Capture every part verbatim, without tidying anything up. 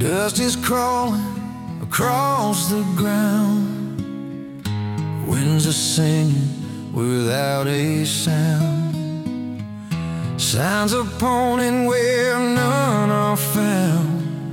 Dust is crawling across the ground. Winds are singing without a sound. Signs are pointing where none are found.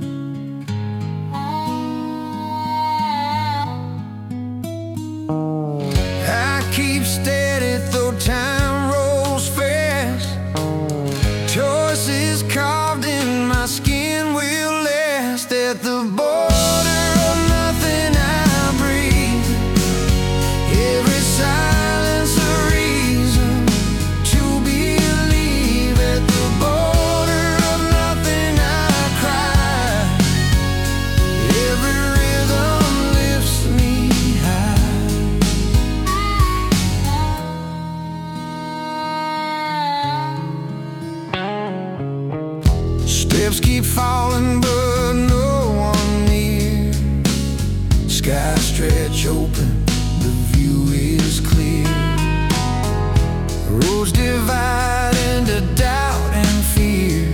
I keep steady though time rolls fast. Choices carved in my skin will last. At the border of nothing I breathe, every silence a reason to believe. At the border of nothing I cry, every rhythm lifts me high. Steps keep falling but no one near. Skies stretch open, the view is clear. Roads divide into doubt and fear.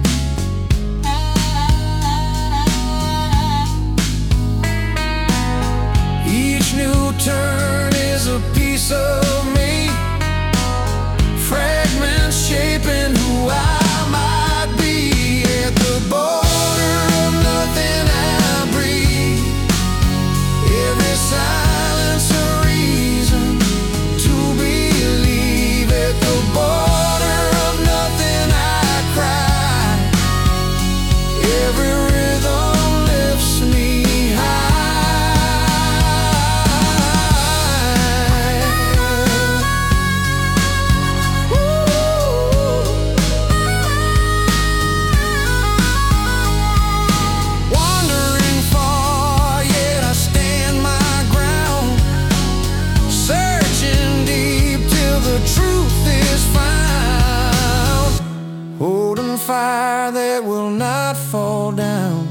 Each new turn is a piece of me, fragments shaping who I might be. At the border of nothing I breathe, every silence a reason to believe. At the border of nothing I cry, every rhythm lifts me high. Wandering far, yet I stand my ground, searching deep till the truth is found, holding fire that will not fall down.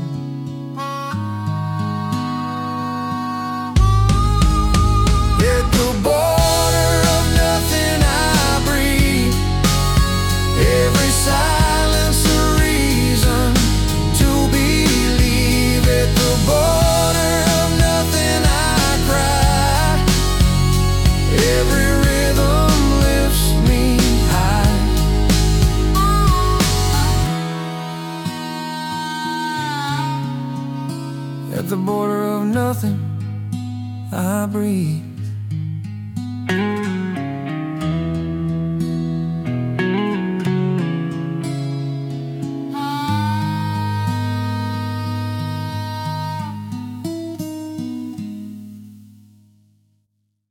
At the border of nothing I breathe, every silence a reason to believe. At the border of nothing I cry, every rhythm lifts me high. At the border of nothing I breathe,